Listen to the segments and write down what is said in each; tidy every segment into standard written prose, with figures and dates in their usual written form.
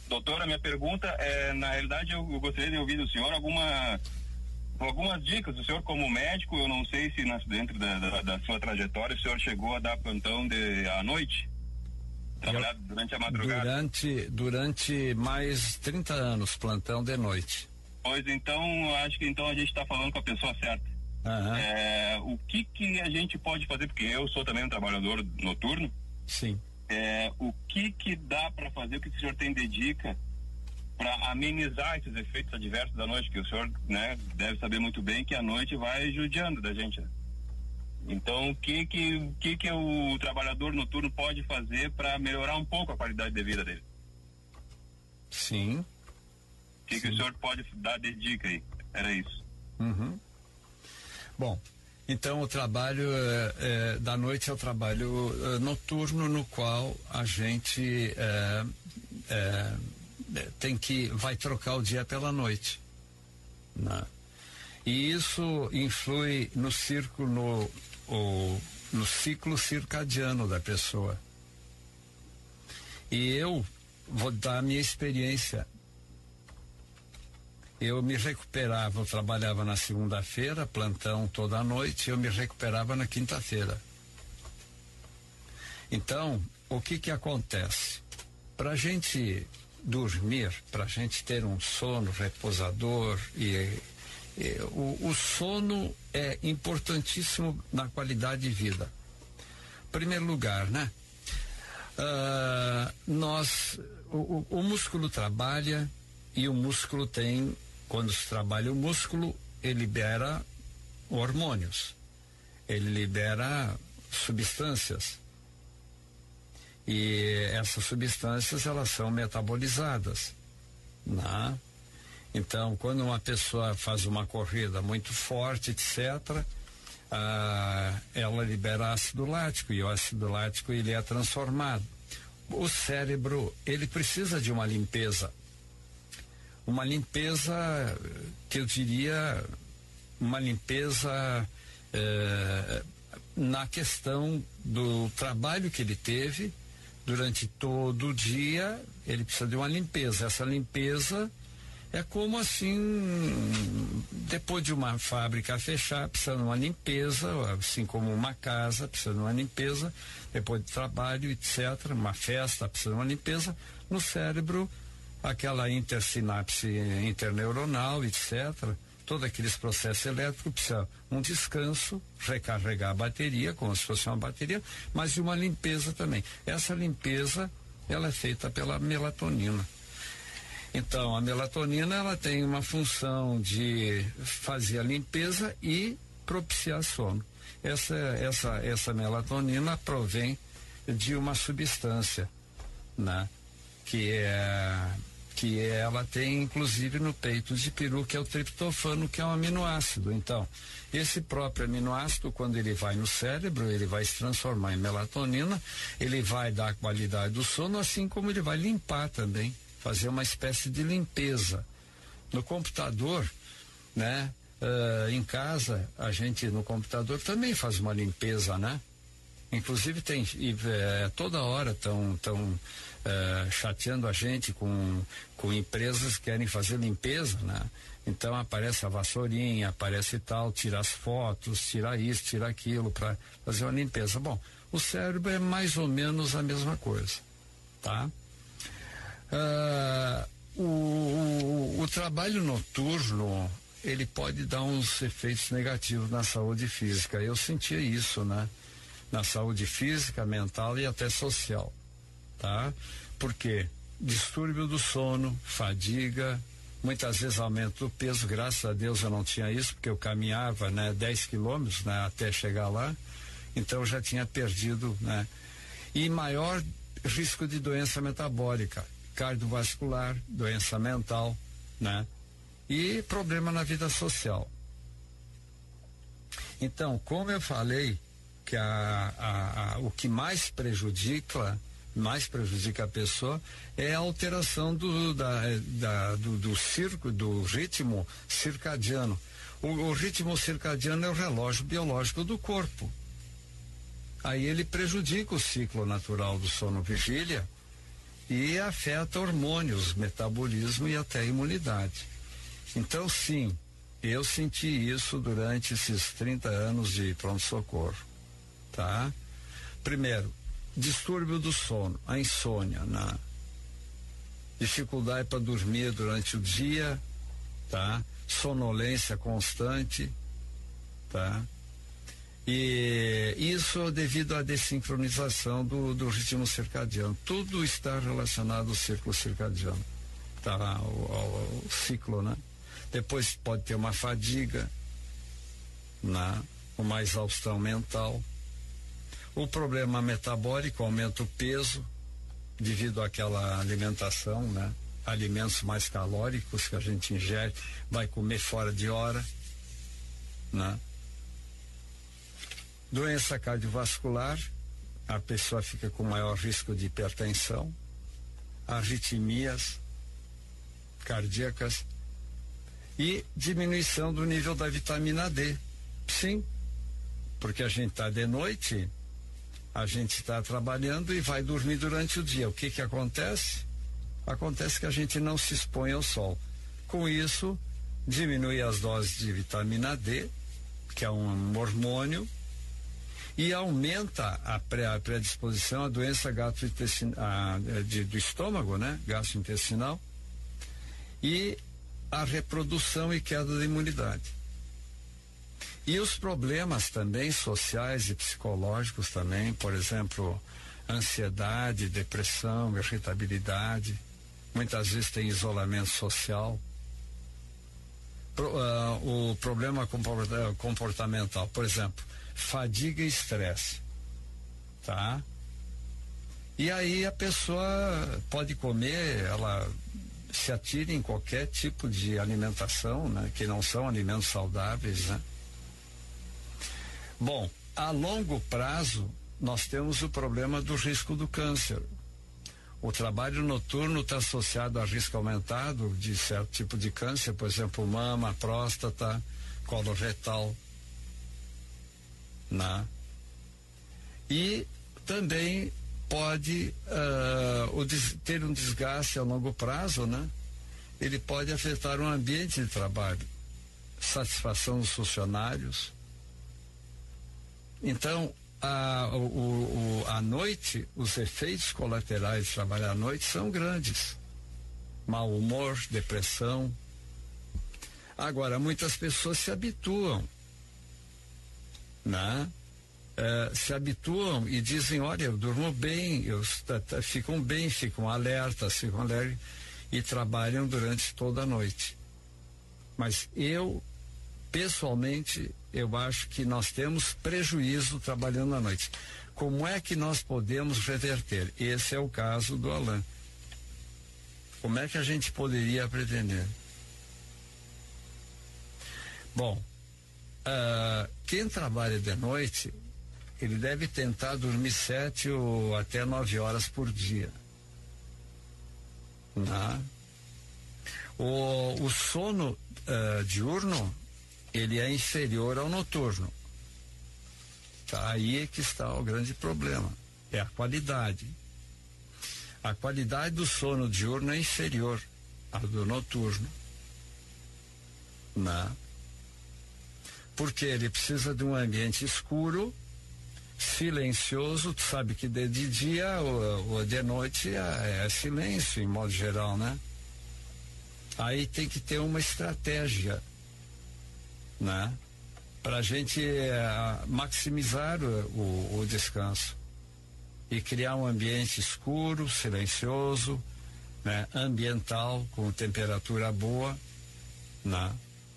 Doutora, minha pergunta é, na realidade, eu gostaria de ouvir do senhor algumas dicas. O senhor, como médico, eu não sei se dentro da sua trajetória o senhor chegou a dar plantão à noite? Trabalhar durante a madrugada? Durante mais 30 anos, plantão de noite. Pois então, acho que então a gente está falando com a pessoa certa. Uhum. O que a gente pode fazer, porque eu sou também um trabalhador noturno. Sim. O que dá para fazer, o que o senhor tem de dica para amenizar esses efeitos adversos da noite, que o senhor, né, deve saber muito bem que a noite vai judiando da gente, né? Então, o que o trabalhador noturno pode fazer para melhorar um pouco a qualidade de vida dele? Sim. O que o senhor pode dar de dica aí? Era isso. Uhum. Bom, então o trabalho da noite é o trabalho noturno, no qual a gente vai trocar o dia pela noite, né? E isso influi no ciclo circadiano da pessoa. E eu vou dar a minha experiência. Eu me recuperava, eu trabalhava na segunda-feira, plantão toda a noite, eu me recuperava na quinta-feira. Então, o que acontece? Pra gente dormir, pra gente ter um sono repousador o sono é importantíssimo na qualidade de vida. Em primeiro lugar, né? O músculo trabalha e o músculo tem, quando se trabalha o músculo, ele libera hormônios, ele libera substâncias, e essas substâncias elas são metabolizadas, né? Então, quando uma pessoa faz uma corrida muito forte, etc., ela libera ácido lático, e o ácido lático ele é transformado. O cérebro, ele precisa de uma limpeza que eu diria, uma limpeza na questão do trabalho que ele teve durante todo o dia. Ele precisa de uma limpeza. Essa limpeza é como assim, depois de uma fábrica fechar, precisa de uma limpeza, assim como uma casa precisa de uma limpeza, depois de trabalho, etc., uma festa precisa de uma limpeza. No cérebro, aquela intersinapse interneuronal, etc., todos aqueles processos elétricos precisam um descanso, recarregar a bateria, como se fosse uma bateria, mas de uma limpeza também. Essa limpeza, ela é feita pela melatonina. Então, a melatonina, ela tem uma função de fazer a limpeza e propiciar sono. Essa melatonina provém de uma substância, né? Que ela tem, inclusive, no peito de peru, que é o triptofano, que é um aminoácido. Então, esse próprio aminoácido, quando ele vai no cérebro, ele vai se transformar em melatonina, ele vai dar a qualidade do sono, assim como ele vai limpar também, fazer uma espécie de limpeza. No computador, né? Em casa, a gente no computador também faz uma limpeza, né? Inclusive tem, toda hora estão chateando a gente com empresas que querem fazer limpeza, né? Então aparece a vassourinha, aparece tal, tira as fotos, tira isso, tira aquilo para fazer uma limpeza. Bom, o cérebro é mais ou menos a mesma coisa, tá? O trabalho noturno, ele pode dar uns efeitos negativos na saúde física. Eu sentia isso, né? Na saúde física, mental e até social, tá? Porque distúrbio do sono, fadiga, muitas vezes aumento do peso. Graças a Deus eu não tinha isso, porque eu caminhava, né, 10 quilômetros, né, até chegar lá, então eu já tinha perdido, né? E maior risco de doença metabólica, cardiovascular, doença mental, né? E problema na vida social. Então, como eu falei, que o que mais prejudica a pessoa é a alteração do ritmo circadiano. O ritmo circadiano é o relógio biológico do corpo. Aí ele prejudica o ciclo natural do sono vigília e afeta hormônios, metabolismo e até a imunidade. Então, sim, eu senti isso durante esses 30 anos de pronto-socorro, tá? Primeiro, distúrbio do sono, a insônia, né? Dificuldade para dormir durante o dia, tá? Sonolência constante, tá? E isso devido à desincronização do ritmo circadiano. Tudo está relacionado ao ciclo circadiano, tá? Ao ciclo, né? Depois pode ter uma fadiga, né? Uma exaustão mental. O problema metabólico, aumenta o peso devido àquela alimentação, né? Alimentos mais calóricos que a gente ingere, vai comer fora de hora, né? Doença cardiovascular, a pessoa fica com maior risco de hipertensão, arritmias cardíacas e diminuição do nível da vitamina D. Sim, porque a gente está de noite, a gente está trabalhando e vai dormir durante o dia. O que acontece? Acontece que a gente não se expõe ao sol. Com isso, diminui as doses de vitamina D, que é um hormônio, e aumenta a predisposição à doença do estômago, né? Gastrointestinal, e a reprodução e queda da imunidade. E os problemas também sociais e psicológicos também, por exemplo, ansiedade, depressão, irritabilidade, muitas vezes tem isolamento social. O problema comportamental, por exemplo, fadiga e estresse, tá? E aí a pessoa pode comer, ela se atira em qualquer tipo de alimentação, né? Que não são alimentos saudáveis, né? Bom, a longo prazo nós temos o problema do risco do câncer. O trabalho noturno está associado a risco aumentado de certo tipo de câncer, por exemplo, mama, próstata, colo retal, né? E também pode ter um desgaste a longo prazo, né? Ele pode afetar o ambiente de trabalho, satisfação dos funcionários. Então, à noite, os efeitos colaterais de trabalhar à noite são grandes. Mau humor, depressão. Agora, muitas pessoas se habituam, né? Se habituam e dizem, olha, eu durmo bem, ficam bem, ficam alertas, e trabalham durante toda a noite. Mas pessoalmente, eu acho que nós temos prejuízo trabalhando à noite. Como é que nós podemos reverter? Esse é o caso do Alain. Como é que a gente poderia pretender? Bom, quem trabalha de noite, ele deve tentar dormir 7 ou até 9 horas por dia. Né? O sono diurno, ele é inferior ao noturno. Tá? Aí é que está o grande problema. É a qualidade. A qualidade do sono diurno é inferior ao do noturno. Né? Porque ele precisa de um ambiente escuro, silencioso. Tu sabe que de dia ou de noite é silêncio, em modo geral, né? Aí tem que ter uma estratégia, né? Para a gente maximizar o descanso e criar um ambiente escuro, silencioso, né? Ambiental, com temperatura boa, né?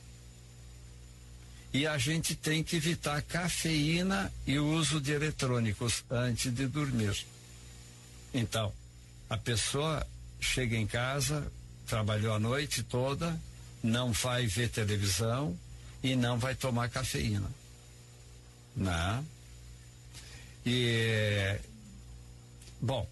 E a gente tem que evitar cafeína e o uso de eletrônicos antes de dormir. Então, a pessoa chega em casa, trabalhou a noite toda, não vai ver televisão e não vai tomar cafeína. Né? E, bom,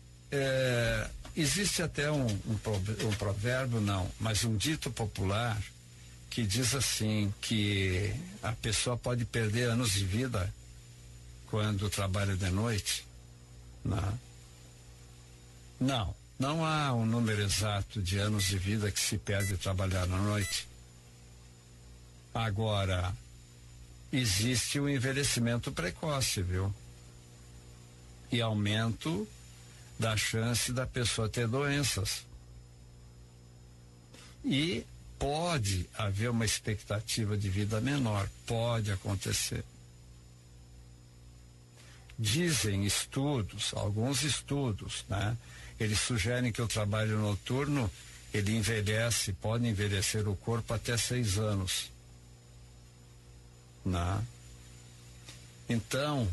existe até um provérbio, não, mas um dito popular que diz assim, que a pessoa pode perder anos de vida quando trabalha de noite. Não. Não há um número exato de anos de vida que se perde trabalhar à noite. Agora, existe o envelhecimento precoce, viu? E aumento da chance da pessoa ter doenças. E pode haver uma expectativa de vida menor, pode acontecer. Dizem estudos, alguns estudos, né? Eles sugerem que o trabalho noturno, ele envelhece, pode envelhecer o corpo até 6 anos. Né? Então,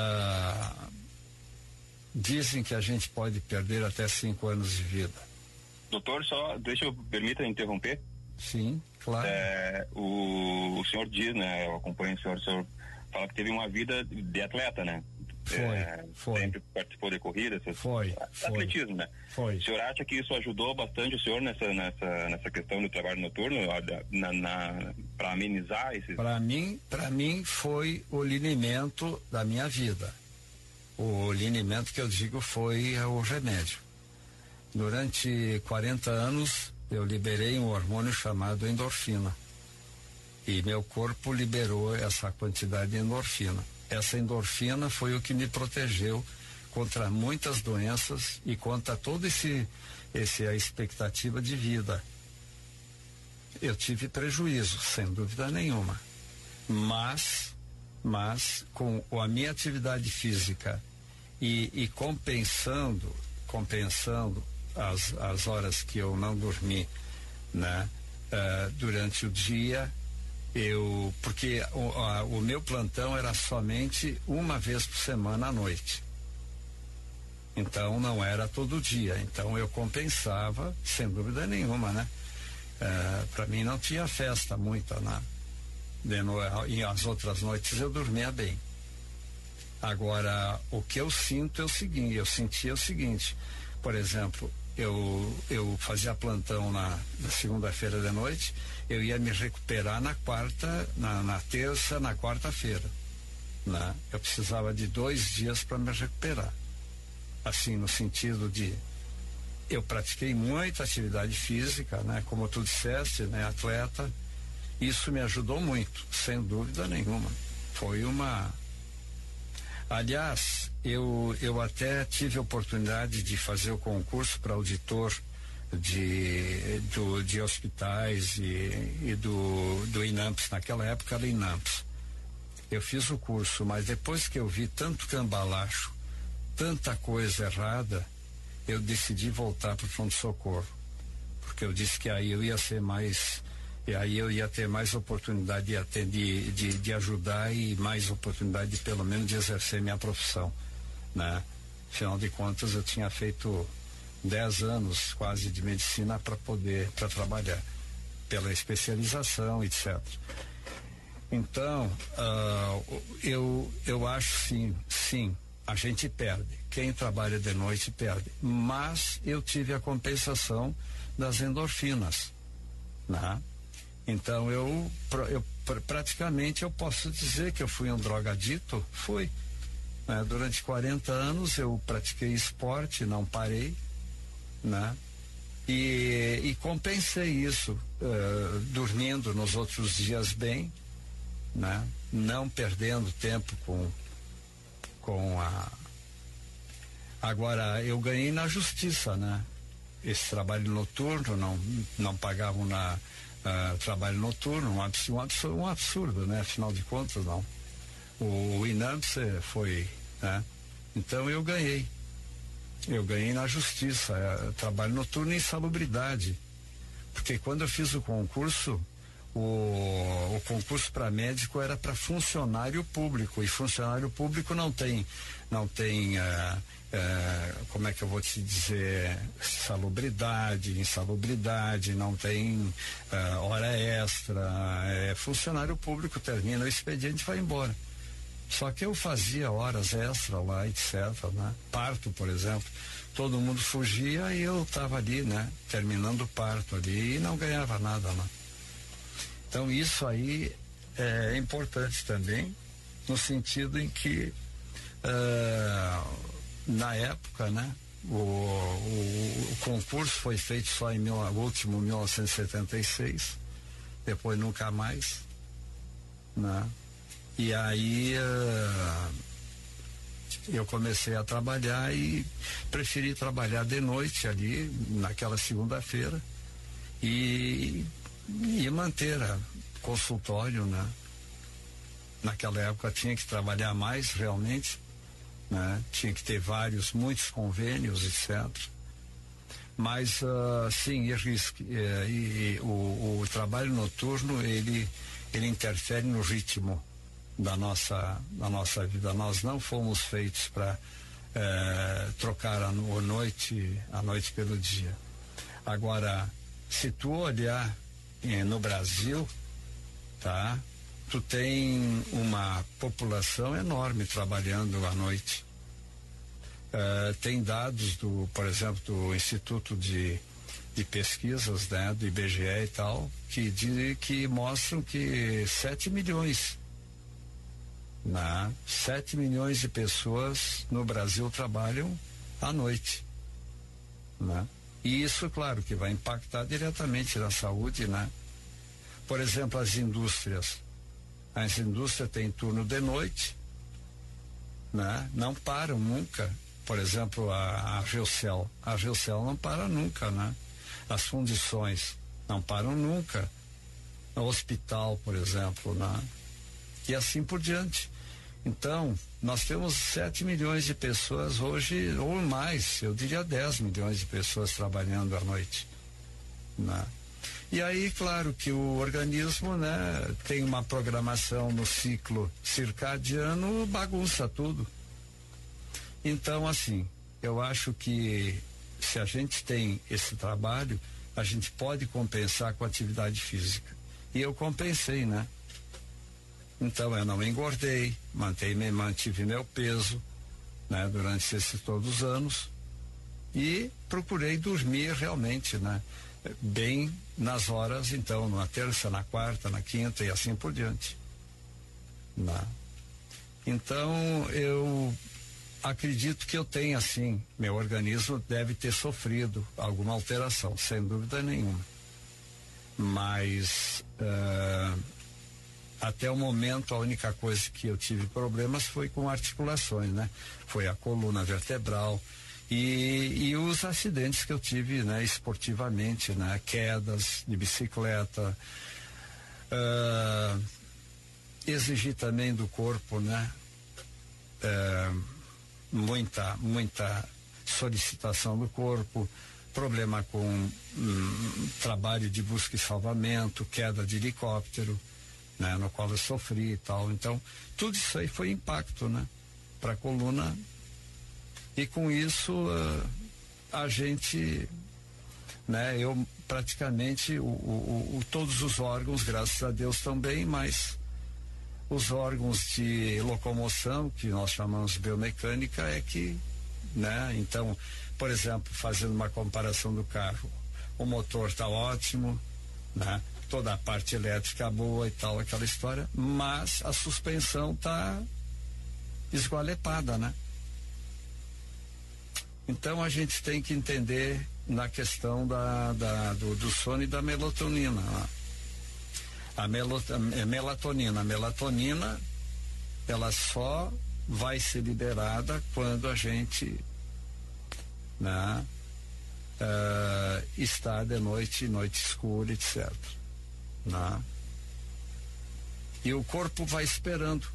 dizem que a gente pode perder até 5 anos de vida. Doutor, só permita interromper? Sim, claro. O senhor diz, né? Eu acompanho o senhor fala que teve uma vida de atleta, né? Foi. Sempre participou de corridas. Foi. Atletismo, né? Foi. O senhor acha que isso ajudou bastante o senhor nessa questão do trabalho noturno, para amenizar esses? Para mim foi o linimento da minha vida. O linimento que eu digo foi o remédio. Durante 40 anos eu liberei um hormônio chamado endorfina. E meu corpo liberou essa quantidade de endorfina. Essa endorfina foi o que me protegeu contra muitas doenças e contra toda a expectativa de vida. Eu tive prejuízo, sem dúvida nenhuma. Mas com a minha atividade física e compensando as horas que eu não dormi, né? Durante o dia, porque o meu plantão era somente uma vez por semana à noite. Então não era todo dia. Então eu compensava, sem dúvida nenhuma, né? Para mim não tinha festa muita, e as outras noites eu dormia bem. Agora, o que eu sentia o seguinte, por exemplo, eu fazia plantão na segunda-feira de noite, eu ia me recuperar na terça, na quarta-feira, né? Eu precisava de 2 dias para me recuperar, assim, no sentido de eu pratiquei muita atividade física, né? Como tu disseste, né? Atleta, isso me ajudou muito, sem dúvida nenhuma. Aliás, eu até tive a oportunidade de fazer o concurso para auditor de hospitais e do INAMPS, naquela época era INAMPS. Eu fiz o curso, mas depois que eu vi tanto cambalacho, tanta coisa errada, eu decidi voltar para o pronto-socorro, porque eu disse que aí eu ia ser mais, e aí eu ia ter mais oportunidade de ajudar e mais oportunidade de, pelo menos, de exercer minha profissão, né? Afinal de contas, eu tinha feito 10 anos quase de medicina para trabalhar, pela especialização, etc. Então, eu acho sim, a gente perde. Quem trabalha de noite perde. Mas eu tive a compensação das endorfinas, né? Então eu praticamente eu posso dizer que eu fui um drogadito, fui. Né? Durante 40 anos eu pratiquei esporte, não parei, né? E compensei isso, dormindo nos outros dias bem, né? Não perdendo tempo com a... Agora, eu ganhei na justiça, né? Esse trabalho noturno, não pagavam trabalho noturno, um absurdo, né? Afinal de contas, não. O INAMPS foi, né? Então eu ganhei na justiça, trabalho noturno e insalubridade, porque quando eu fiz o concurso, o concurso para médico era para funcionário público, e funcionário público não tem como é que eu vou te dizer, insalubridade, não tem hora extra, funcionário público, termina o expediente e vai embora. Só que eu fazia horas extra lá, etc, né? Parto, por exemplo, todo mundo fugia e eu estava ali, né? Terminando o parto ali e não ganhava nada lá. Então isso aí é importante também, no sentido em que na época, né, O concurso foi feito só em último 1976, depois nunca mais, né? E aí eu comecei a trabalhar e preferi trabalhar de noite ali, naquela segunda-feira, e manter a consultório, né? Naquela época tinha que trabalhar mais realmente, né? Tinha que ter muitos convênios, etc. Mas sim, o trabalho noturno ele interfere no ritmo da nossa vida. Nós não fomos feitos para trocar a noite pelo dia. Agora, se tu olhar no Brasil, tá? Tu tem uma população enorme trabalhando à noite. Tem dados por exemplo, do Instituto de Pesquisas, né, do IBGE e tal, que mostram que 7 milhões, né, 7 milhões de pessoas no Brasil trabalham à noite, né? E isso, claro, que vai impactar diretamente na saúde, né? Por exemplo, as indústrias têm turno de noite, né? Não param nunca. Por exemplo, a Geocel não para nunca, né? As fundições não param nunca. O hospital, por exemplo, né? E assim por diante. Então, nós temos 7 milhões de pessoas hoje, ou mais, eu diria 10 milhões de pessoas trabalhando à noite, né? E aí, claro que o organismo, né, tem uma programação no ciclo circadiano, bagunça tudo. Então, assim, eu acho que se a gente tem esse trabalho, a gente pode compensar com atividade física. E eu compensei, né? Então, eu não engordei, mantive meu peso, né, durante todos os anos, e procurei dormir realmente, né, bem nas horas, então, na terça, na quarta, na quinta e assim por diante, né? Então, eu acredito que eu tenho, assim, meu organismo deve ter sofrido alguma alteração, sem dúvida nenhuma. Mas até o momento a única coisa que eu tive problemas foi com articulações, né? Foi a coluna vertebral e os acidentes que eu tive, né, esportivamente, né? Quedas de bicicleta, exigir também do corpo, né? Muita solicitação do corpo, problema com trabalho de busca e salvamento, queda de helicóptero, né, no qual eu sofri e tal. Então, tudo isso aí foi impacto, né, para a coluna. E com isso, a gente, né, eu praticamente, todos os órgãos, graças a Deus, também, mas os órgãos de locomoção, que nós chamamos de biomecânica, é que, né, então, por exemplo, fazendo uma comparação do carro, o motor está ótimo, né, toda a parte elétrica boa e tal, aquela história, mas a suspensão está esgualepada, né? Então a gente tem que entender na questão do sono e da melatonina, né? A melatonina, ela só vai ser liberada quando a gente, né, está de noite escura, etc. Né? E o corpo vai esperando.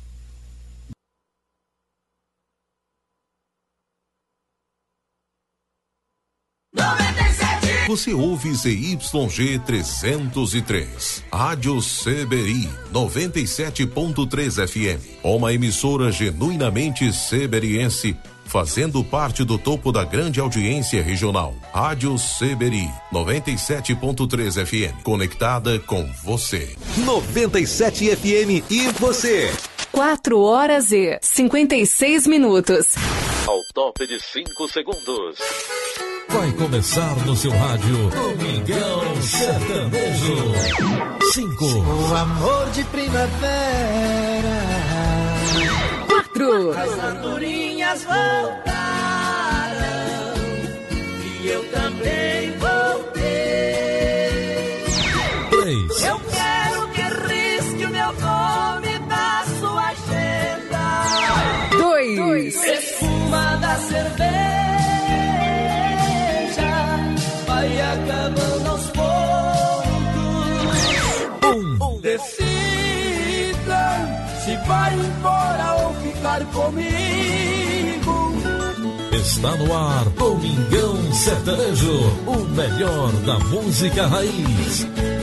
Você ouve ZYG 303, Rádio CBI 97.3 FM, uma emissora genuinamente ceberiense, fazendo parte do topo da grande audiência regional. Rádio CBI 97.3 FM, conectada com você. 97 FM e você. 4h56. Ao top de 5 segundos. Vai começar no seu rádio Domingão Sertanejo. 5. O amor de primavera. 4. As andorinhas voltaram. vai acabando aos poucos. Decida se vai embora ou ficar comigo. Está no ar Domingão Sertanejo, o melhor da música raiz.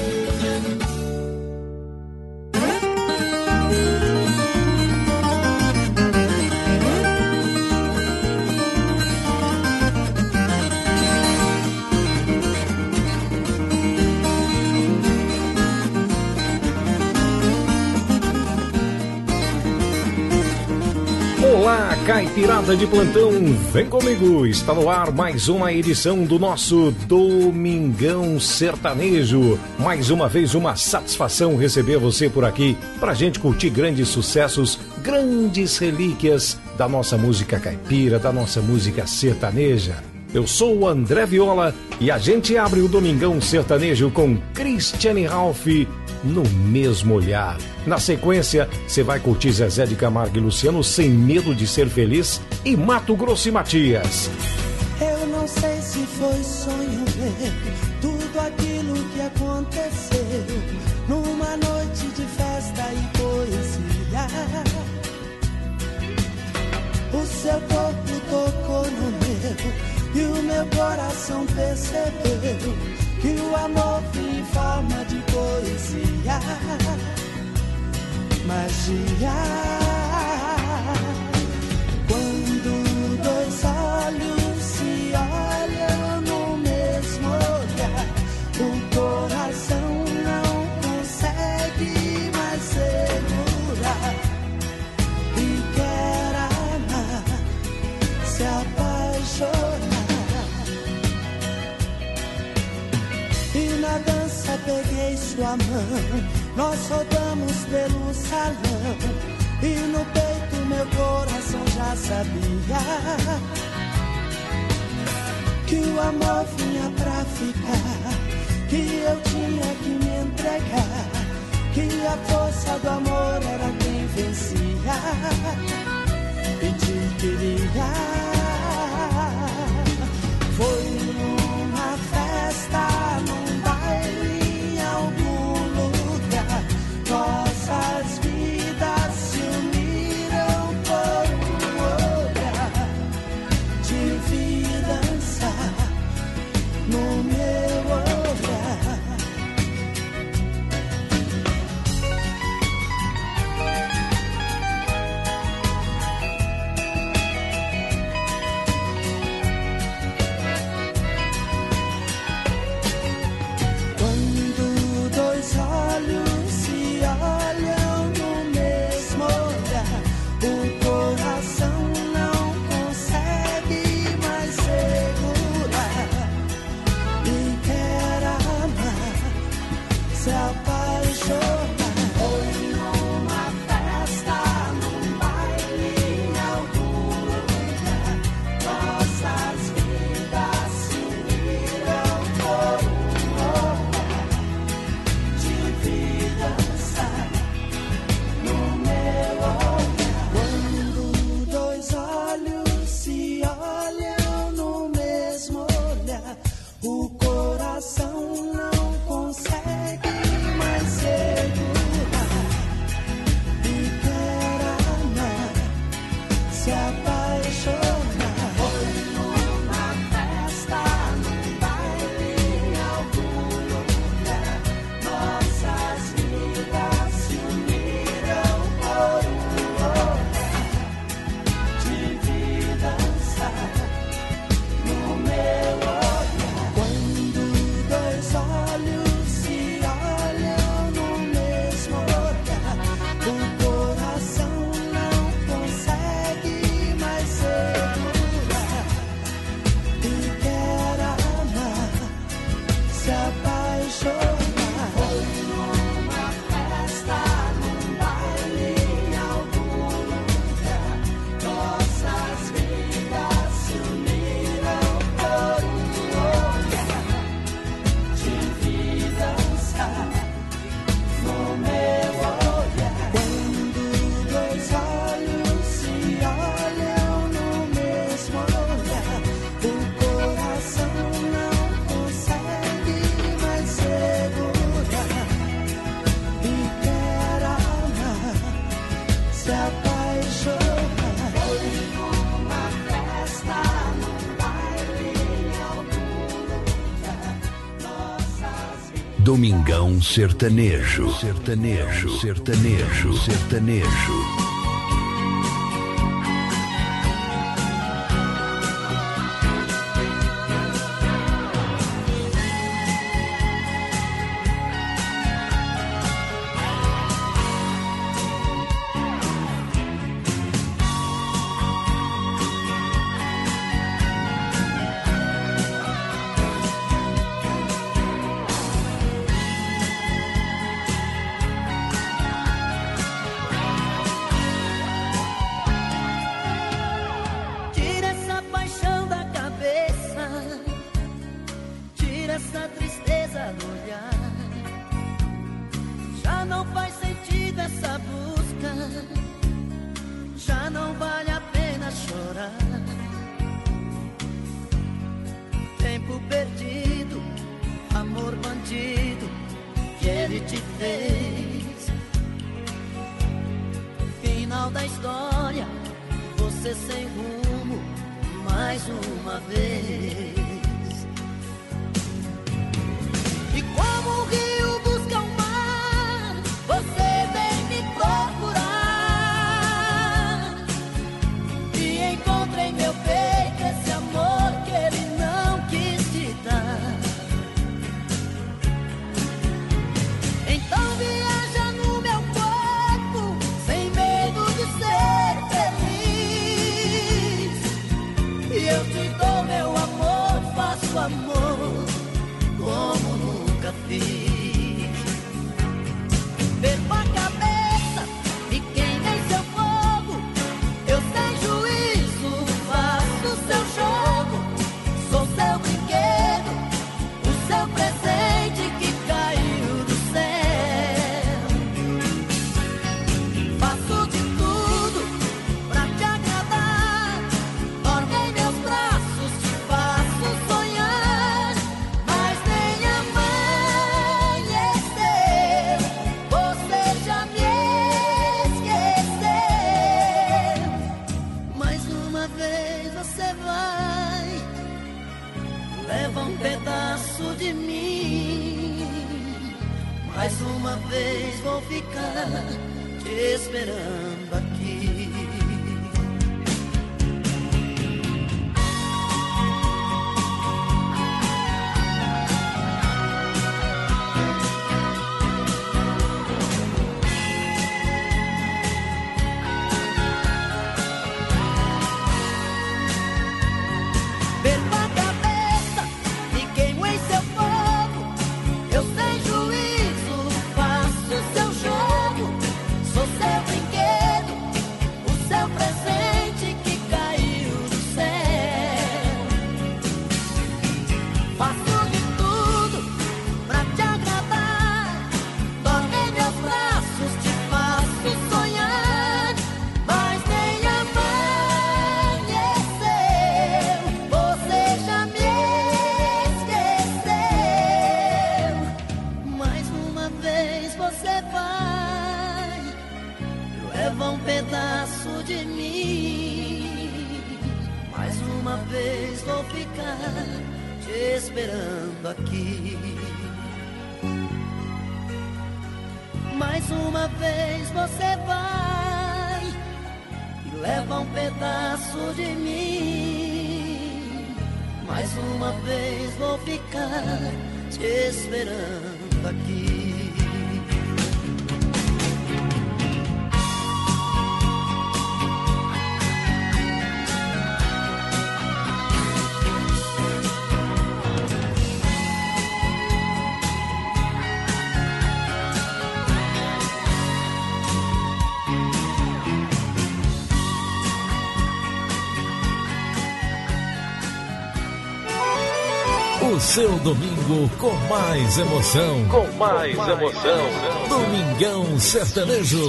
Olá, caipirada de plantão, vem comigo, está no ar mais uma edição do nosso Domingão Sertanejo. Mais uma vez, uma satisfação receber você por aqui, pra gente curtir grandes sucessos, grandes relíquias da nossa música caipira, da nossa música sertaneja. Eu sou o André Viola e a gente abre o Domingão Sertanejo com Cristiane Ralph, No Mesmo Olhar. Na sequência, você vai curtir Zezé de Camargo e Luciano, Sem Medo de Ser Feliz, e Mato Grosso e Matias. Eu não sei se foi sonho meu, tudo aquilo que aconteceu numa noite de festa e poesia. O seu corpo tocou no meu e o meu coração percebeu que o amor vinha em forma de poesia. Magia. Quando dois olhos se olham no mesmo olhar, o coração não consegue mais segurar e quer amar, se apaixonar. E na dança peguei sua mão, nós rodamos pelo salão e no peito meu coração já sabia que o amor vinha pra ficar, que eu tinha que me entregar, que a força do amor era quem vencia e te queria. Foi numa festa, num baile, em algum lugar, nossas vidas se uniram por um olhar. Te vi dançar no meu olhar. Quando dois olhos se olham no mesmo olhar, o coração não consegue mais segurar e quer amar, se apaixonar. Foi numa festa, num baile, em algum lugar, nossas vidas se uniram por um olhar. Te vi dançar no meu olhar. Quando dois olhos se olham no mesmo olhar, o coração não consegue mais segurar e quer amar, se apaixonar. Foi numa festa, num baile, em algum lugar, nossas vidas se uniram por um olhar. Te vi dançar no meu olhar. Quando dois olhos se olham no mesmo olhar, o coração não consegue mais segurar e quer amar, se apaixonar. Foi numa festa, num baile, em algum lugar, nossas vidas se uniram por um olhar. Te vi dançar no meu olhar. Quando dois olhos se olham no mesmo olhar, o coração não consegue Domingão Sertanejo. Sertanejo, sertanejo, sertanejo. O seu domingo com mais emoção. Com mais emoção. Domingão Sertanejo.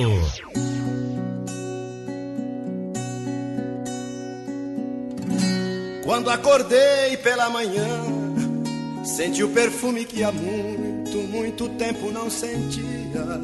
Quando acordei pela manhã, senti o perfume que há muito tempo não sentia.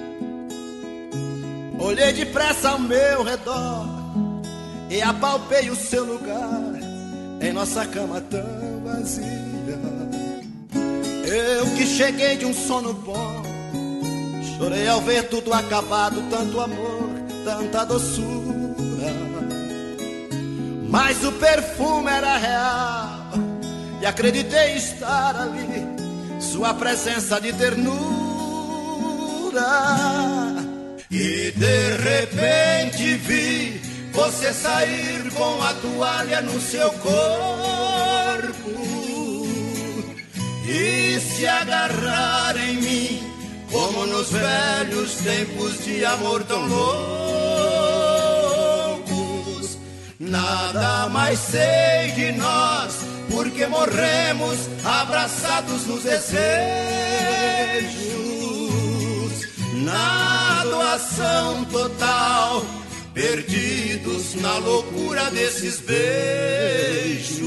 Olhei depressa ao meu redor e apalpei o seu lugar em nossa cama tão vazia. Eu que cheguei de um sono bom, chorei ao ver tudo acabado, tanto amor, tanta doçura. Mas o perfume era real e acreditei estar ali, sua presença de ternura. E de repente vi você sair com a toalha no seu corpo e se agarrar em mim, como nos velhos tempos de amor tão loucos. Nada mais sei de nós, porque morremos abraçados nos desejos, na doação total, perdidos na loucura desses beijos.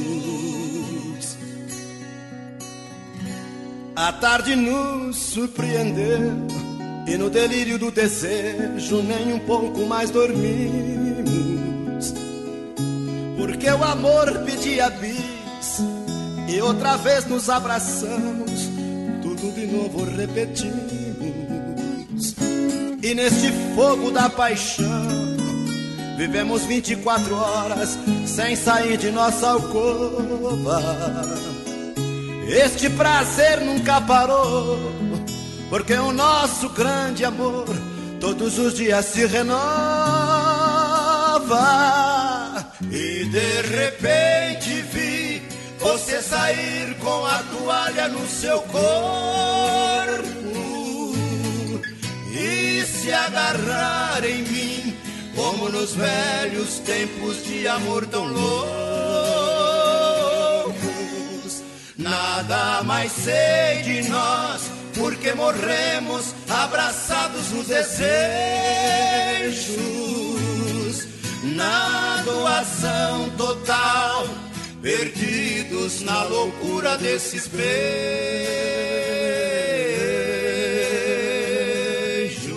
A tarde nos surpreendeu e no delírio do desejo nem um pouco mais dormimos, porque o amor pedia bis e outra vez nos abraçamos, tudo de novo repetimos. E neste fogo da paixão vivemos 24 horas sem sair de nossa alcova. Este prazer nunca parou, porque o nosso grande amor todos os dias se renova. E de repente vi você sair com a toalha no seu corpo e se agarrar em mim, como nos velhos tempos de amor tão loucos. Nada mais sei de nós, porque morremos abraçados nos desejos, na doação total, perdidos na loucura desses beijos.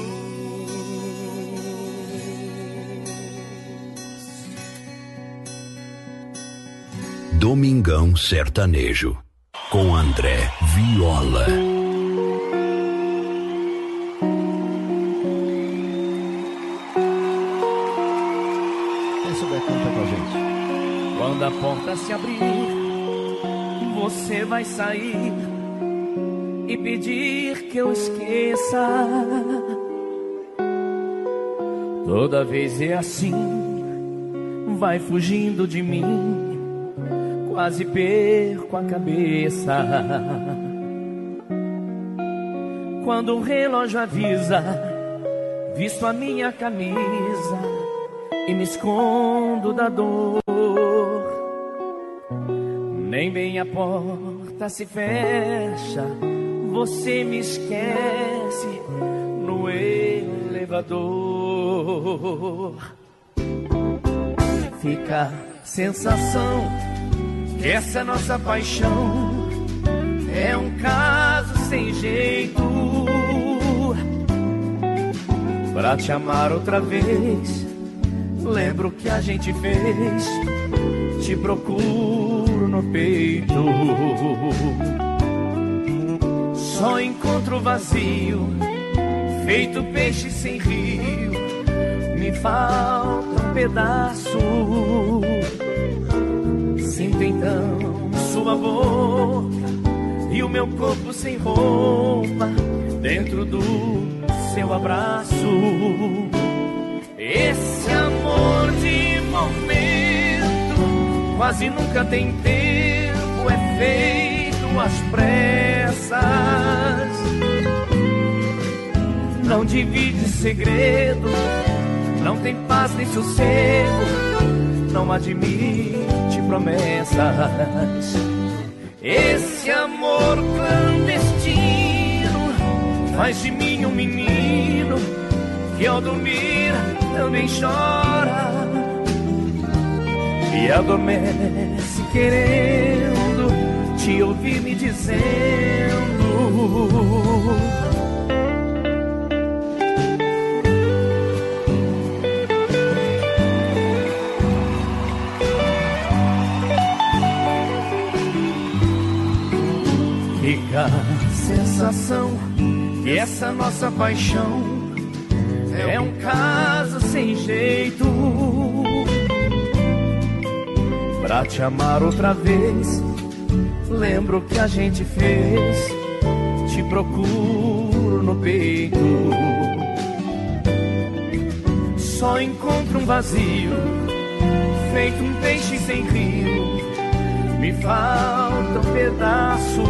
Domingão Sertanejo, com André Viola. Quem souber, canta com a gente. Quando a porta se abrir, você vai sair e pedir que eu esqueça. Toda vez é assim, vai fugindo de mim, quase perco a cabeça. Quando o relógio avisa, visto a minha camisa e me escondo da dor. Nem bem a porta se fecha, você me esquece no elevador. Fica a sensação que essa nossa paixão é um caso sem jeito. Pra te amar outra vez, lembro que a gente fez, te procuro no peito. Só encontro vazio, feito peixe sem rio, me falta um pedaço. Sinto então sua boca e o meu corpo sem roupa dentro do seu abraço. Esse amor de momento quase nunca tem tempo, é feito às pressas. Não divide segredo, não tem paz nem sossego, não admite promessas. Esse amor clandestino faz de mim um menino que ao dormir também chora e adormece querendo te ouvir me dizendo: fica a sensação que essa nossa paixão é um caso sem jeito. Pra te amar outra vez, lembro que a gente fez, te procuro no peito. Só encontro um vazio, feito um peixe sem rio, me falta um pedaço.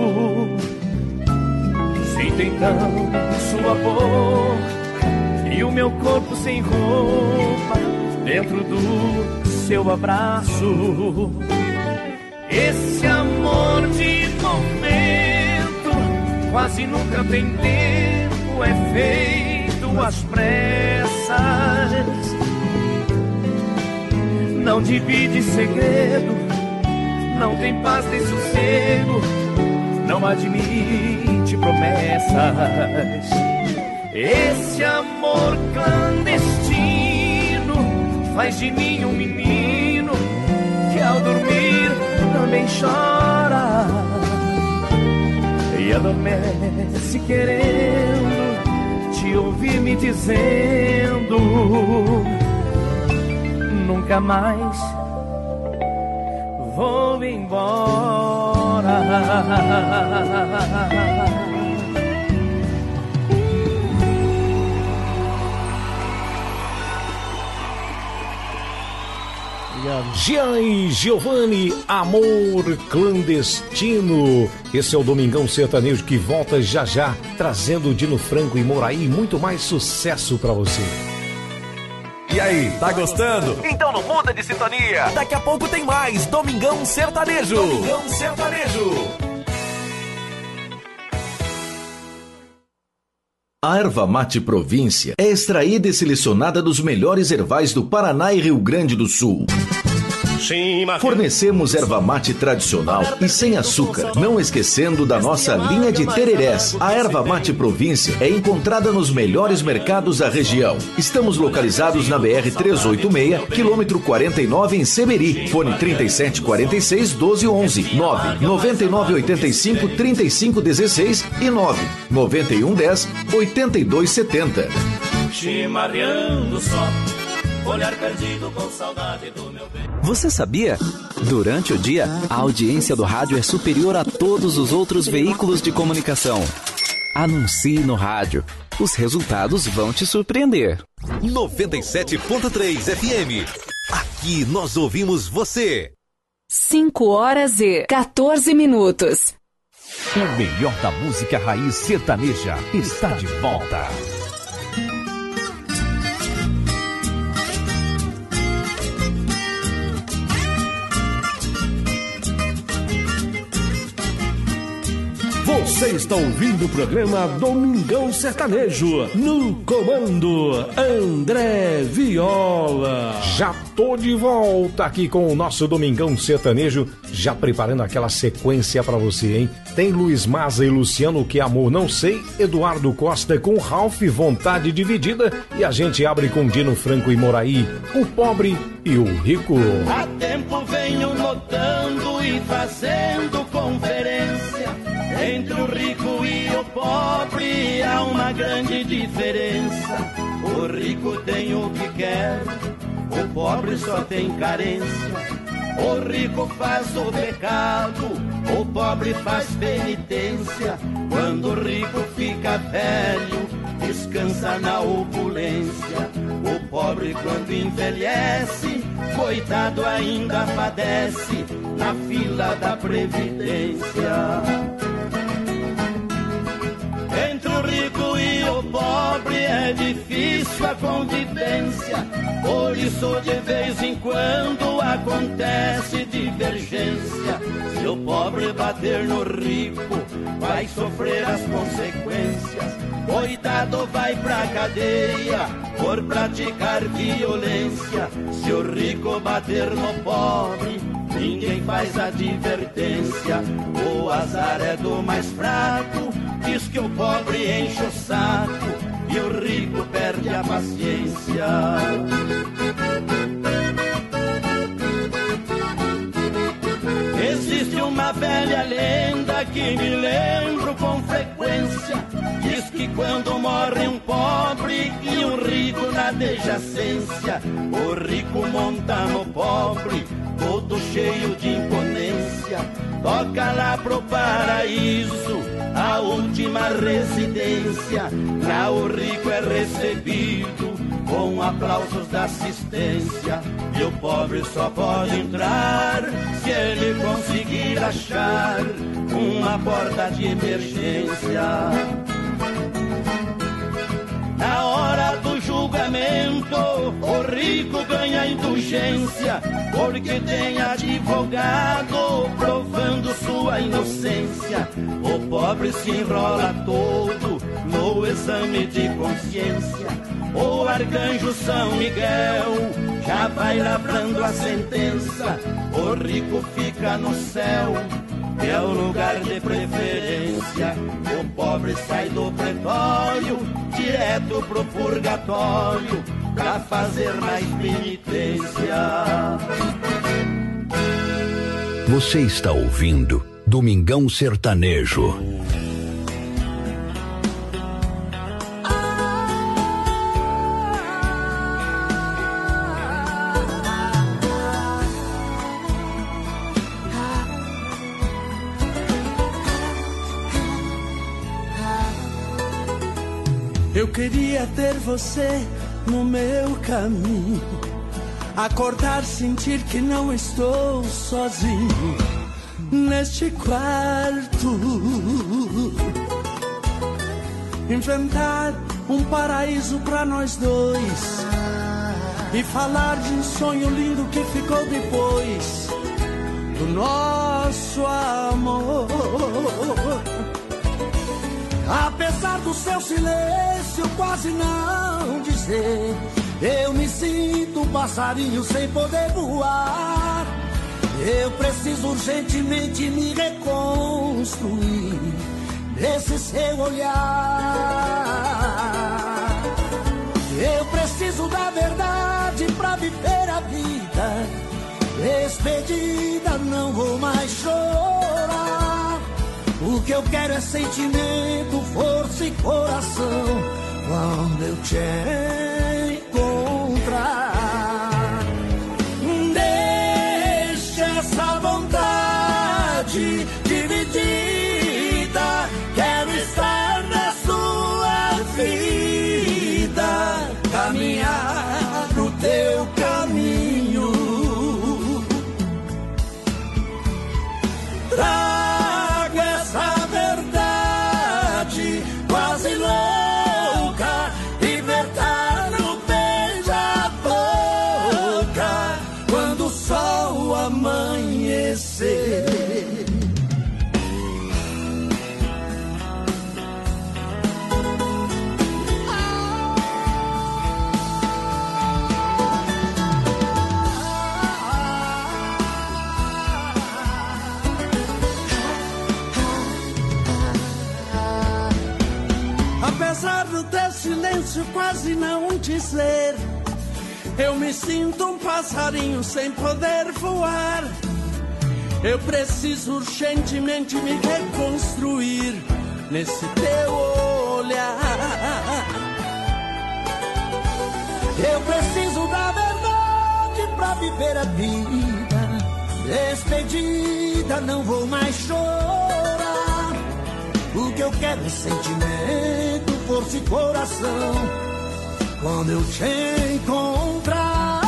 Sinto então sua boca e o meu corpo sem roupa dentro do seu abraço. Esse amor de momento quase nunca tem tempo, é feito às pressas. Não divide segredo, não tem paz nem sossego, não admite promessas. Esse amor clandestino faz de mim um menino que ao dormir também chora e adormece querendo te ouvir me dizendo: nunca mais vou embora. Jean e Giovanni, Amor Clandestino. Esse é o Domingão Sertanejo que volta já já, trazendo Dino Franco e Moraí, muito mais sucesso pra você. E aí, tá gostando? Então não muda de sintonia. Daqui a pouco tem mais Domingão Sertanejo. Domingão Sertanejo. A erva mate Província é extraída e selecionada dos melhores ervais do Paraná e Rio Grande do Sul. Fornecemos erva mate tradicional e sem açúcar, não esquecendo da nossa linha de tererés. A erva mate Província é encontrada nos melhores mercados da região. Estamos localizados na BR-386, quilômetro 49 em Seberi. Fone 3746-1211, 99985-3516 e 99110-8270. Chimarreando só, olhar perdido com saudade do meu bem. Você sabia? Durante o dia, a audiência do rádio é superior a todos os outros veículos de comunicação. Anuncie no rádio. Os resultados vão te surpreender. 97.3 FM. Aqui nós ouvimos você. 5h14. O melhor da música raiz sertaneja está de volta. Você está ouvindo o programa Domingão Sertanejo, no comando André Viola. Já tô de volta aqui com o nosso Domingão Sertanejo, já preparando aquela sequência pra você, hein? Tem Luiz Maza e Luciano, Que Amor Não Sei, Eduardo Costa com Ralph, Vontade Dividida, e a gente abre com Dino Franco e Moraí, O Pobre e o Rico. Há tempo venho notando e fazendo conferência, entre o rico e o pobre há uma grande diferença. O rico tem o que quer, o pobre só tem carência. O rico faz o pecado, o pobre faz penitência. Quando o rico fica velho, descansa na opulência. O pobre quando envelhece, coitado ainda padece na fila da previdência. Entre o rico e o pobre é difícil a convivência, por isso de vez em quando acontece divergência. Se o pobre bater no rico, vai sofrer as consequências. Coitado vai pra cadeia por praticar violência. Se o rico bater no pobre, ninguém faz advertência. O azar é do mais fraco, diz que o pobre enche o saco e o rico perde a paciência. Existe uma velha lenda que me lembro com frequência. morre um pobre e um rico na adjacência. O rico monta no pobre, todo cheio de imponência. Toca lá pro paraíso, a última residência. Lá o rico é recebido com aplausos da assistência. E o pobre só pode entrar se ele conseguir achar uma porta de emergência. Na hora do julgamento, o rico ganha indulgência, porque tem advogado provando sua inocência. O pobre se enrola todo no exame de consciência. O arcanjo São Miguel já vai lavrando a sentença. O rico fica no céu, é o lugar de preferência. O pobre sai do pretório, direto pro purgatório, pra fazer mais penitência. Você está ouvindo Domingão Sertanejo. Eu queria ter você no meu caminho, acordar, sentir que não estou sozinho neste quarto, inventar um paraíso pra nós dois e falar de um sonho lindo que ficou depois do nosso amor. Apesar do seu silêncio quase não dizer, eu me sinto um passarinho sem poder voar. Eu preciso urgentemente me reconstruir nesse seu olhar. Eu preciso da verdade pra viver a vida. Despedida, não vou mais chorar. O que eu quero é sentimento, força e coração. Quando eu te encontrar, deixa essa vontade dividida. Quero estar na sua vida, caminhar no teu caminho. Quase louca, libertar no beija-boca, quando o sol amanhecer. Apesar do teu silêncio quase não dizer, eu me sinto um passarinho sem poder voar. Eu preciso urgentemente me reconstruir nesse teu olhar. Eu preciso da verdade pra viver a vida. Despedida, não vou mais chorar. O que eu quero é sentimento, força e coração. Quando eu te encontrar,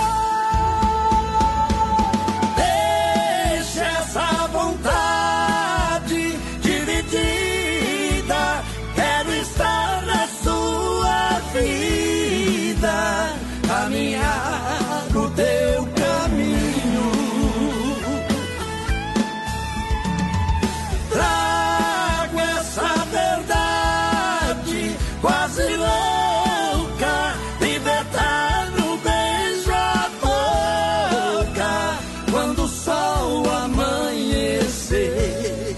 deixa essa vontade dividida. Quero estar na sua vida, caminhar no teu caminho. Trago essa verdade quase louca, libertar no beija-boca, quando o sol amanhecer.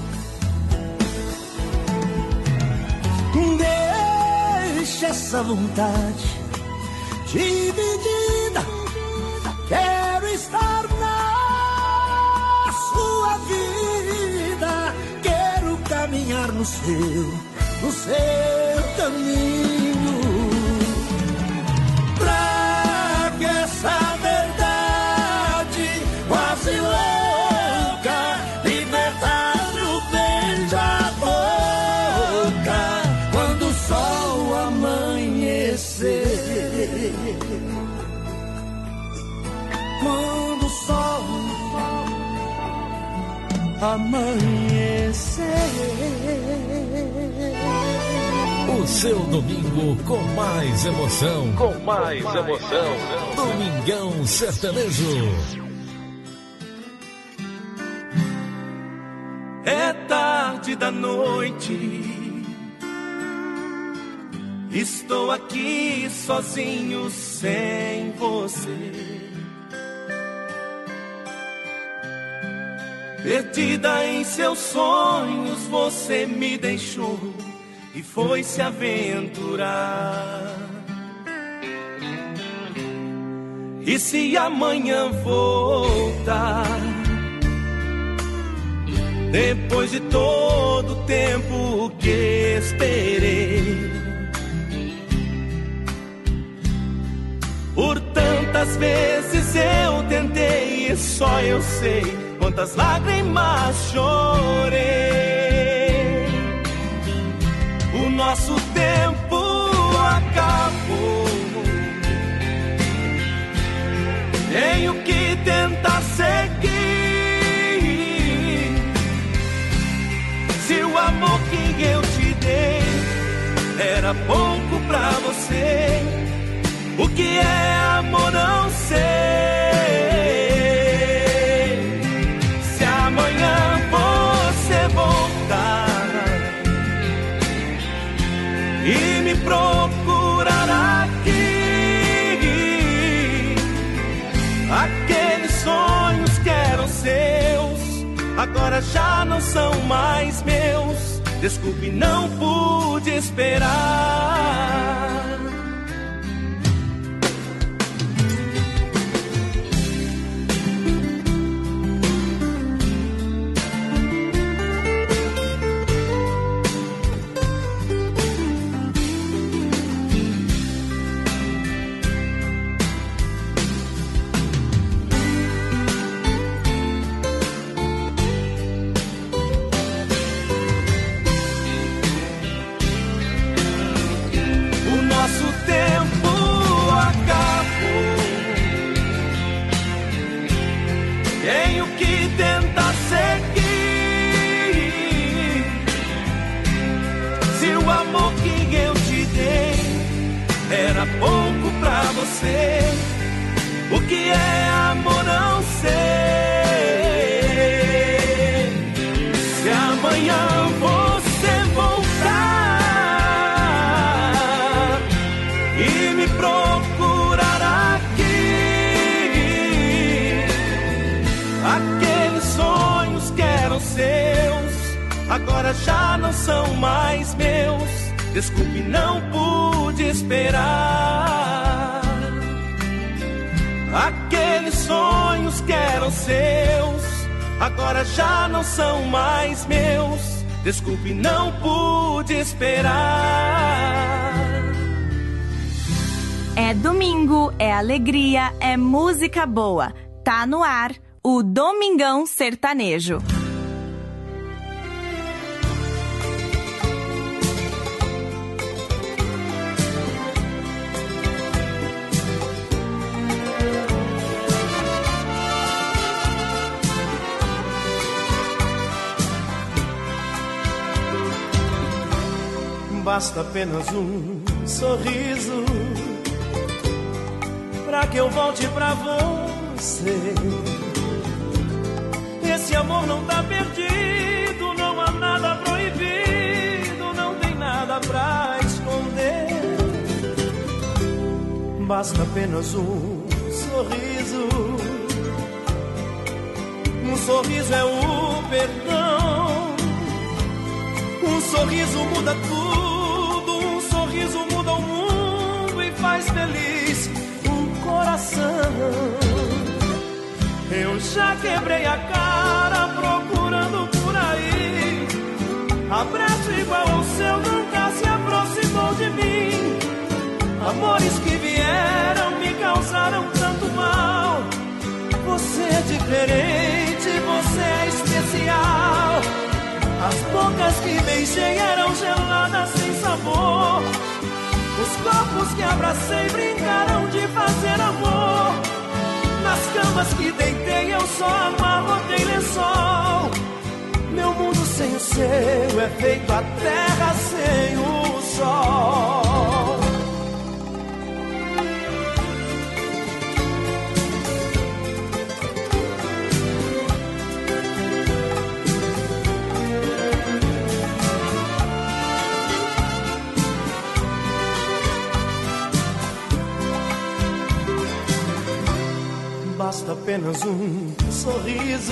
Deixa essa vontade dividida. Quero estar na sua vida, quero caminhar no seu caminho, pra que essa verdade quase louca libertar o beija-boca quando o sol amanhecer. Quando o sol amanhecer. O seu domingo com mais emoção. Com mais emoção. Domingão Sertanejo. É tarde da noite, estou aqui sozinho sem você. Perdida em seus sonhos, você me deixou e foi se aventurar. E se amanhã voltar, depois de todo o tempo que esperei, por tantas vezes eu tentei e só eu sei quantas lágrimas chorei. O nosso tempo acabou. Tenho que tentar seguir. Se o amor que eu te dei era pouco pra você, o que é amor não sei. Amanhã você voltar e me procurar aqui. Aqueles sonhos que eram seus agora já não são mais meus. Desculpe, não pude esperar. Pouco pra você, o que é amor não sei. Se amanhã você voltar e me procurar aqui, aqueles sonhos que eram seus agora já não são mais meus. Desculpe, não pude esperar. Aqueles sonhos que eram seus agora já não são mais meus. Desculpe, não pude esperar. É domingo, é alegria, é música boa. Tá no ar o Domingão Sertanejo. Basta apenas um sorriso pra que eu volte pra você. Esse amor não tá perdido, não há nada proibido, não tem nada pra esconder. Basta apenas um sorriso. Um sorriso é o perdão. Um sorriso muda tudo, um sorriso muda o mundo e faz feliz um coração. Eu já quebrei a cara procurando por aí. Abraço igual ao seu nunca se aproximou diferente, você é especial. As bocas que beijei eram geladas sem sabor. Os corpos que abracei brincaram de fazer amor. Nas camas que deitei eu só amarrotei lençol. Meu mundo sem o seu é feito a terra sem o sol. Basta apenas um sorriso.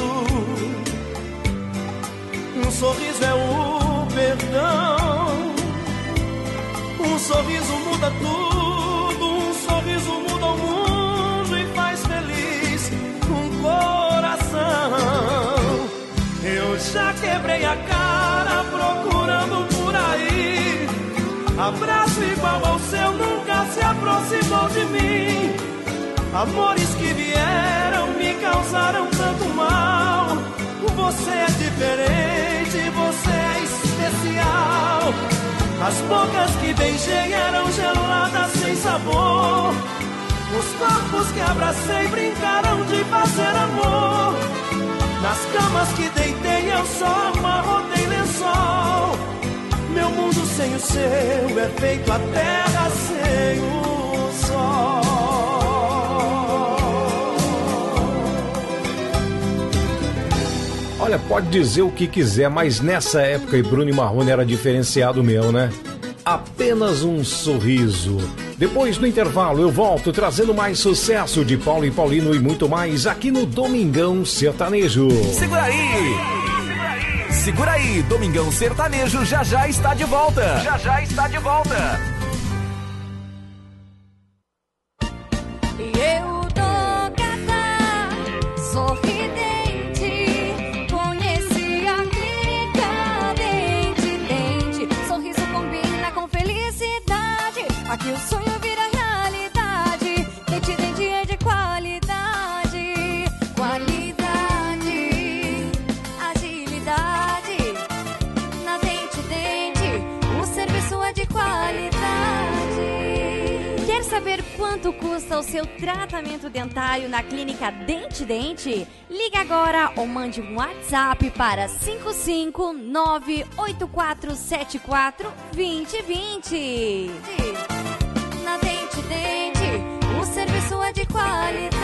Um sorriso é o perdão. Um sorriso muda tudo. Um sorriso muda o mundo e faz feliz um coração. Eu já quebrei a cara procurando por aí. Abraço igual ao seu nunca se aproximou de mim. Amores que vieram me causaram tanto mal. Você é diferente, você é especial. As bocas que beijei eram geladas sem sabor. Os corpos que abracei brincaram de fazer amor. Nas camas que deitei eu só amarrotei lençol. Meu mundo sem o seu é feito a terra sem o sol. Olha, pode dizer o que quiser, mas nessa época e Bruno e Marrone era diferenciado mesmo, né? Apenas um sorriso. Depois do intervalo eu volto trazendo mais sucesso de Paulo e Paulino e muito mais aqui no Domingão Sertanejo. Segura aí! Segura aí, Domingão Sertanejo já está de volta. Já está de volta. Eu tô gata, sorridente, conheci a clínica Dente. Sorriso combina com felicidade, aqui o sonho vira realidade. Dente é de qualidade, qualidade, agilidade. Na Dente, o serviço é de qualidade. Quer saber quanto custa o seu tratamento dentário na clínica Dente? Ligue agora ou mande um WhatsApp para 55984742020. Na Dente, o serviço é de qualidade.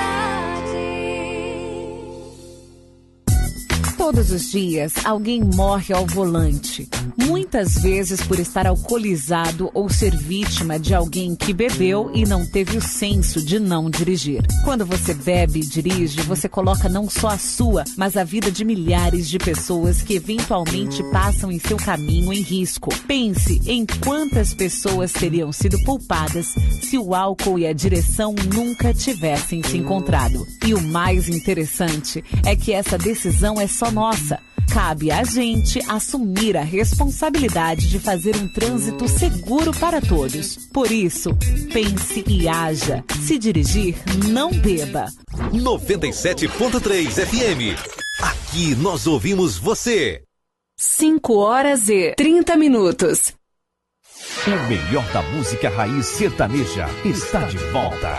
Todos os dias, alguém morre ao volante. Muitas vezes por estar alcoolizado ou ser vítima de alguém que bebeu e não teve o senso de não dirigir. Quando você bebe e dirige, você coloca não só a sua, mas a vida de milhares de pessoas que eventualmente passam em seu caminho em risco. Pense em quantas pessoas teriam sido poupadas se o álcool e a direção nunca tivessem se encontrado. E o mais interessante é que essa decisão é só nossa. Cabe a gente assumir a responsabilidade de fazer um trânsito seguro para todos. Por isso, pense e haja. Se dirigir, não beba. 97.3 FM. Aqui nós ouvimos você. 5h30. O melhor da música raiz sertaneja está de volta.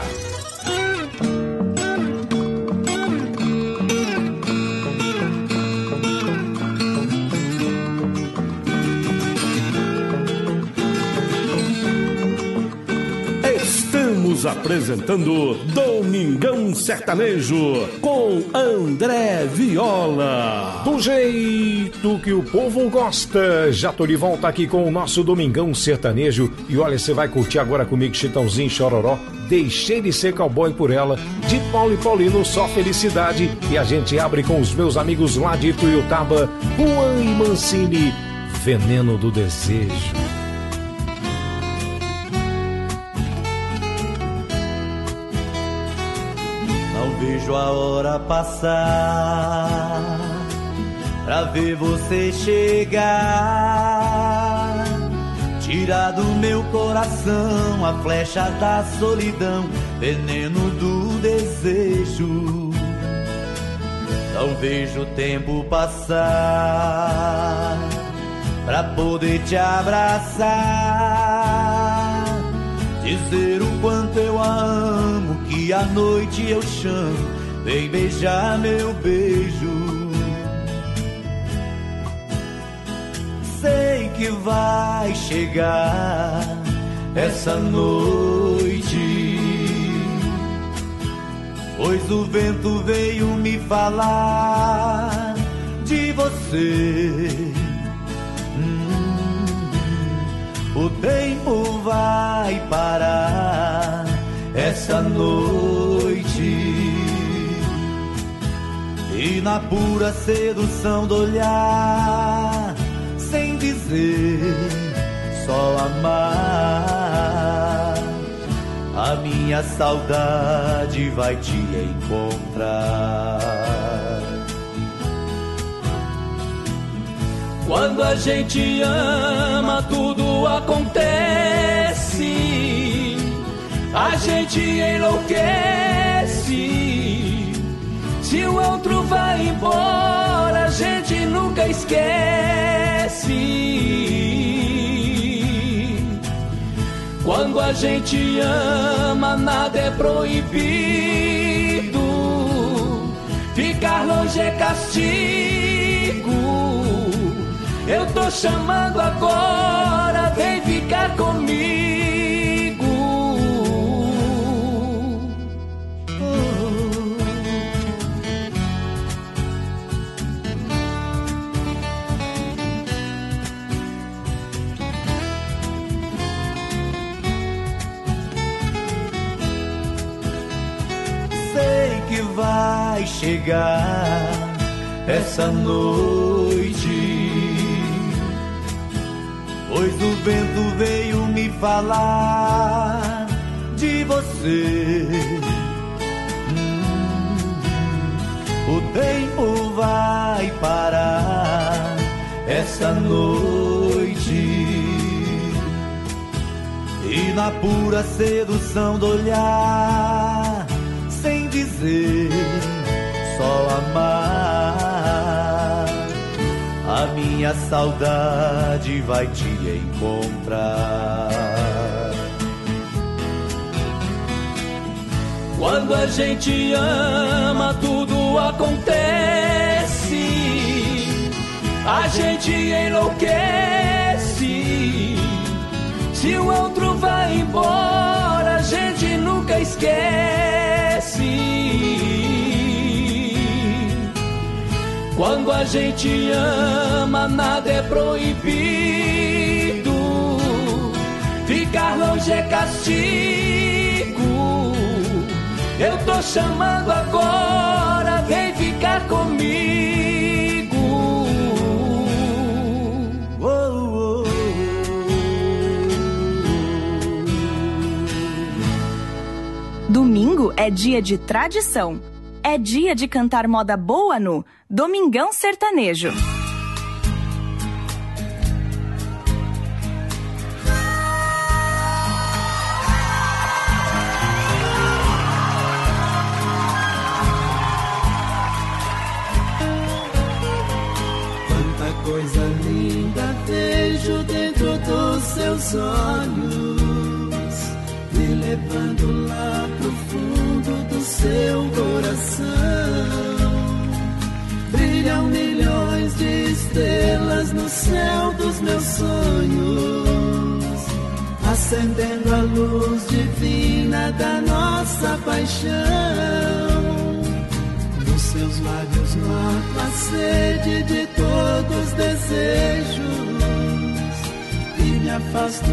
Estamos apresentando Domingão Sertanejo com André Viola. Do jeito que o povo gosta. Já tô de volta aqui com o nosso Domingão Sertanejo. E olha, você vai curtir agora comigo Chitãozinho Chororó. Deixei de ser cowboy por ela. De Paulo e Paulino, só felicidade. E a gente abre com os meus amigos lá de Tuiutaba, Juan e Mancini, Veneno do Desejo. Vejo a hora passar pra ver você chegar. Tira do meu coração a flecha da solidão, veneno do desejo. Não vejo o tempo passar pra poder te abraçar, dizer o quanto eu a amo, que à noite eu chamo, vem beijar meu beijo. Sei que vai chegar essa noite, pois o vento veio me falar de você. O tempo vai parar essa noite, e na pura sedução do olhar, sem dizer, só amar, a minha saudade vai te encontrar. Quando a gente ama, tudo acontece, a gente enlouquece. Se o outro vai embora, a gente nunca esquece. Quando a gente ama, nada é proibido, ficar longe é castigo. Eu tô chamando agora, vem ficar comigo. Sei que vai chegar essa noite, pois o vento veio me falar de você. O tempo vai parar essa noite, e na pura sedução do olhar, sem dizer, só amar, a minha saudade vai te encontrar. Quando a gente ama, tudo acontece, a gente enlouquece. Se o outro vai embora, a gente nunca esquece. Quando a gente ama, nada é proibido, ficar longe é castigo. Eu tô chamando agora, vem ficar comigo. Domingo é dia de tradição. É dia de cantar moda boa no Domingão Sertanejo. Quanta coisa linda vejo dentro dos seus olhos, me levando lá pro fundo do seu coração. Brilham milhões de estrelas no céu dos meus sonhos, acendendo a luz divina da nossa paixão. Nos seus lábios noto a sede de todos os desejos, e me afasto